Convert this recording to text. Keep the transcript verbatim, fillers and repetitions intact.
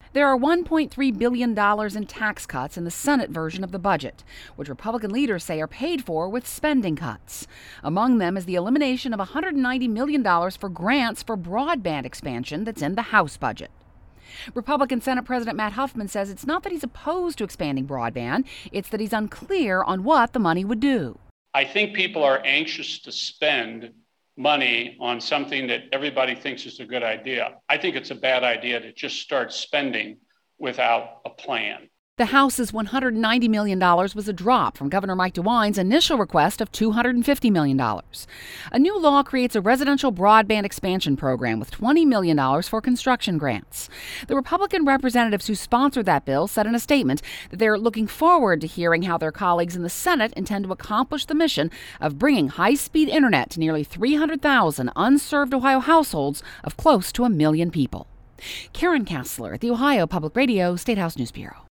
There are one point three billion dollars in tax cuts in the Senate version of the budget, which Republican leaders say are paid for with spending cuts. Among them is the elimination of one hundred ninety million dollars for grants for broadband expansion that's in the House budget. Republican Senate President Matt Huffman says it's not that he's opposed to expanding broadband, it's that he's unclear on what the money would do. I think people are anxious to spend money on something that everybody thinks is a good idea. I think it's a bad idea to just start spending without a plan. The House's one hundred ninety million dollars was a drop from Governor Mike DeWine's initial request of two hundred fifty million dollars. A new law creates a residential broadband expansion program with twenty million dollars for construction grants. The Republican representatives who sponsored that bill said in a statement that they're looking forward to hearing how their colleagues in the Senate intend to accomplish the mission of bringing high-speed internet to nearly three hundred thousand unserved Ohio households of close to a million people. Karen Kassler at the Ohio Public Radio State House News Bureau.